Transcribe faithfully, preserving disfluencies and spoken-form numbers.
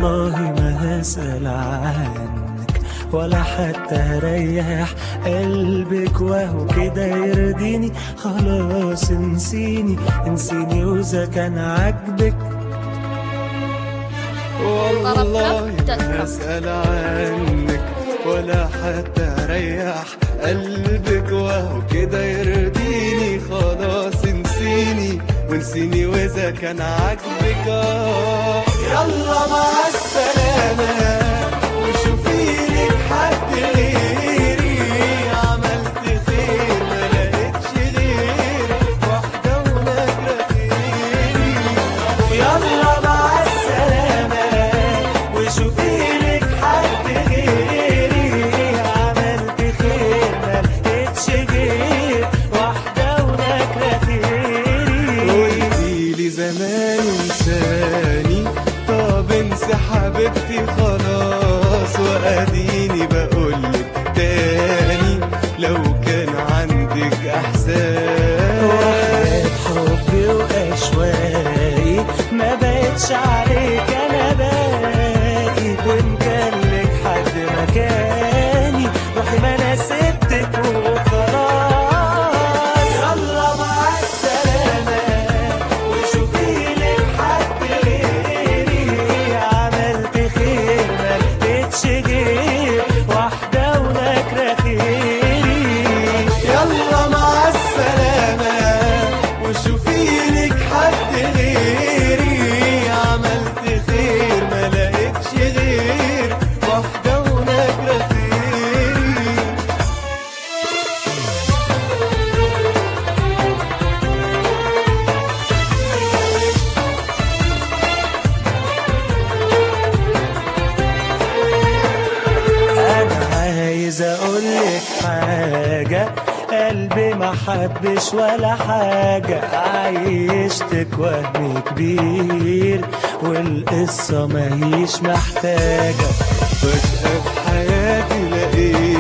والله ما هسأل عنك ولا حتى هريح قلبك، وهو كده يرضيني. خلاص انسيني انسيني وإذا كان عاجبك والله ما هسأل عنك ولا حتى هريح قلبك، وهو كده يرضيني. خلاص انسيني وانسيني وإذا كان عاجبك. آه يلا مع السلامة وشوفي لك حد غيري. عملت خير ما لقيتش غير واحدة ونجرة غيري. يلا مع السلامة وشوفي لك حد غيري. عملت خير ما لقيتش غير واحدة ونجرة غيري. قلتيلي زمان انساني، طب انسى حبيبتي خلاص، واديني بقولك تاني لو كان عندك احساس. وحياة حبي واشواقي ما بقتش عليك انا باقي، وان كان لك حد مكاني روحي ما انا سبتك وخلاص. يلا مع السلامة وشوفي لك حد غيري. عملت خير ما لقيتش غير واحدة ونكرة خيري. يلا مع السلامة وشوفي لك حد غيري. عملت خير ما لقيتش غير واحدة ونكرة خيري. أنا عايز أقولك حاجة، قلبي ما حبش ولا حاجة. عيشتك وهم كبير والقصة ماهيش محتاجة. فجأة في حياتي لقيت